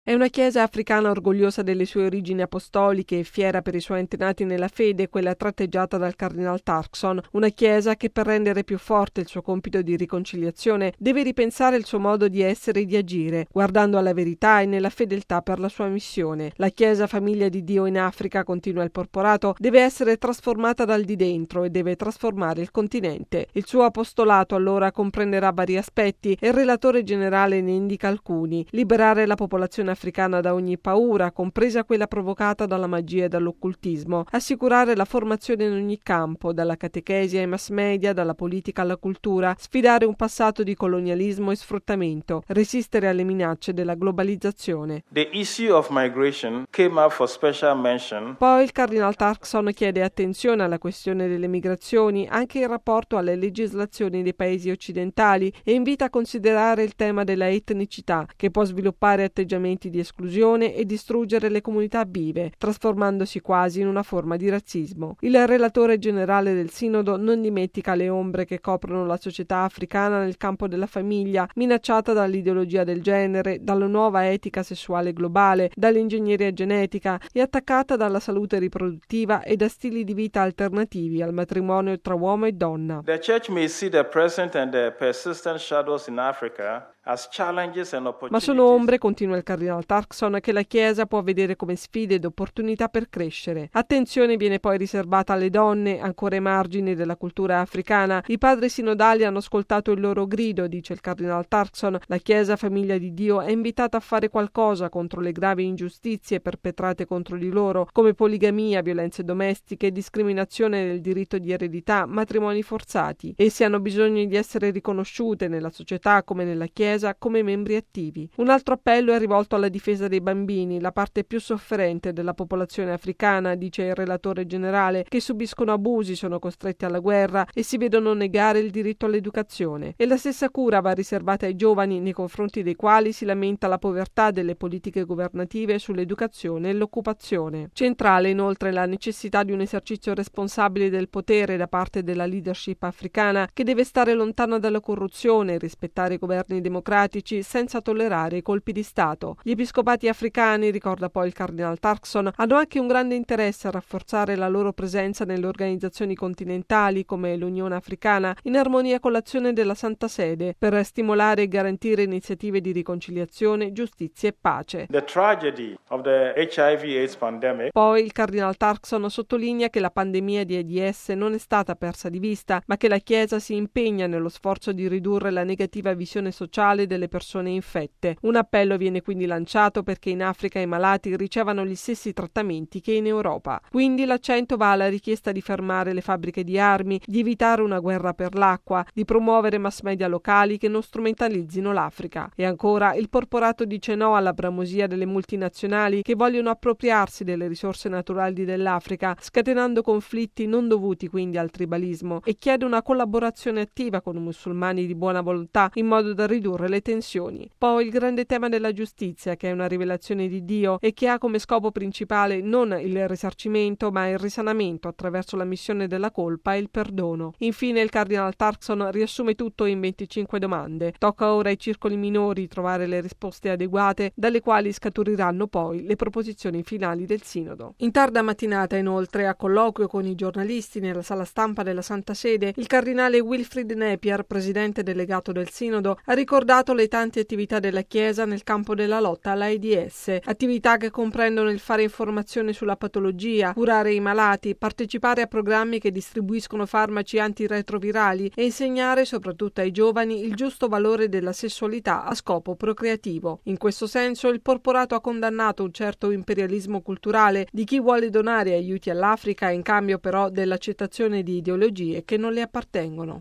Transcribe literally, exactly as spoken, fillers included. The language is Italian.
È una chiesa africana orgogliosa delle sue origini apostoliche e fiera per i suoi antenati nella fede, quella tratteggiata dal Cardinal Turkson, una chiesa che per rendere più forte il suo compito di riconciliazione deve ripensare il suo modo di essere e di agire, guardando alla verità e nella fedeltà per la sua missione. La chiesa famiglia di Dio in Africa, continua il porporato, deve essere trasformata dal di dentro e deve trasformare il continente. Il suo apostolato allora comprenderà vari aspetti e il relatore generale ne indica alcuni: liberare la popolazione africana da ogni paura, compresa quella provocata dalla magia e dall'occultismo, assicurare la formazione in ogni campo, dalla catechesi ai mass media, dalla politica alla cultura, sfidare un passato di colonialismo e sfruttamento, resistere alle minacce della globalizzazione. The issue of migration came up for special mention. Poi il Cardinal Turkson chiede attenzione alla questione delle migrazioni anche in rapporto alle legislazioni dei paesi occidentali e invita a considerare il tema della etnicità, che può sviluppare atteggiamenti di esclusione e distruggere le comunità vive, trasformandosi quasi in una forma di razzismo. Il relatore generale del Sinodo non dimentica le ombre che coprono la società africana nel campo della famiglia, minacciata dall'ideologia del genere, dalla nuova etica sessuale globale, dall'ingegneria genetica e attaccata dalla salute riproduttiva e da stili di vita alternativi al matrimonio tra uomo e donna. The Church may see the present and the persistent shadows in Africa as challenges and opportunities. Ma sono ombre, continua il Cardinal Turkson, che la Chiesa può vedere come sfide ed opportunità per crescere. Attenzione viene poi riservata alle donne, ancora ai margini della cultura africana. I padri sinodali hanno ascoltato il loro grido, dice il Cardinal Turkson. La Chiesa famiglia di Dio è invitata a fare qualcosa contro le gravi ingiustizie perpetrate contro di loro, come poligamia, violenze domestiche, discriminazione del diritto di eredità, matrimoni forzati. Essi hanno bisogno di essere riconosciute nella società come nella Chiesa come membri attivi. Un altro appello è rivolto alla difesa dei bambini, la parte più sofferente della popolazione africana, dice il relatore generale, che subiscono abusi, sono costretti alla guerra e si vedono negare il diritto all'educazione. E la stessa cura va riservata ai giovani, nei confronti dei quali si lamenta la povertà delle politiche governative sull'educazione e l'occupazione. Centrale inoltre la necessità di un esercizio responsabile del potere da parte della leadership africana, che deve stare lontana dalla corruzione e rispettare i governi democratici senza tollerare i colpi di Stato. Gli episcopati africani, ricorda poi il Cardinal Turkson, hanno anche un grande interesse a rafforzare la loro presenza nelle organizzazioni continentali come l'Unione Africana, in armonia con l'azione della Santa Sede, per stimolare e garantire iniziative di riconciliazione, giustizia e pace. The tragedy of the H I V AIDS pandemic. Poi il Cardinal Turkson sottolinea che la pandemia di AIDS non è stata persa di vista, ma che la Chiesa si impegna nello sforzo di ridurre la negativa visione sociale delle persone infette. Un appello viene quindi lanciato perché in Africa i malati ricevano gli stessi trattamenti che in Europa. Quindi l'accento va alla richiesta di fermare le fabbriche di armi, di evitare una guerra per l'acqua, di promuovere mass media locali che non strumentalizzino l'Africa. E ancora il porporato dice no alla bramosia delle multinazionali che vogliono appropriarsi delle risorse naturali dell'Africa, scatenando conflitti non dovuti quindi al tribalismo, e chiede una collaborazione attiva con i musulmani di buona volontà in modo da ridurre le tensioni. Poi il grande tema della giustizia, che è una rivelazione di Dio e che ha come scopo principale non il risarcimento ma il risanamento attraverso la missione della colpa e il perdono. Infine il Cardinal Turkson riassume tutto in venticinque domande. Tocca ora ai circoli minori trovare le risposte adeguate, dalle quali scaturiranno poi le proposizioni finali del Sinodo. In tarda mattinata, inoltre, a colloquio con i giornalisti nella sala stampa della Santa Sede, il cardinale Wilfrid Napier, presidente delegato del Sinodo, ha ricordato le tante attività della Chiesa nel campo della lotta all'AIDS, attività che comprendono il fare informazione sulla patologia, curare i malati, partecipare a programmi che distribuiscono farmaci antiretrovirali e insegnare soprattutto ai giovani il giusto valore della sessualità a scopo procreativo. In questo senso il porporato ha condannato un certo imperialismo culturale di chi vuole donare aiuti all'Africa in cambio però dell'accettazione di ideologie che non le appartengono.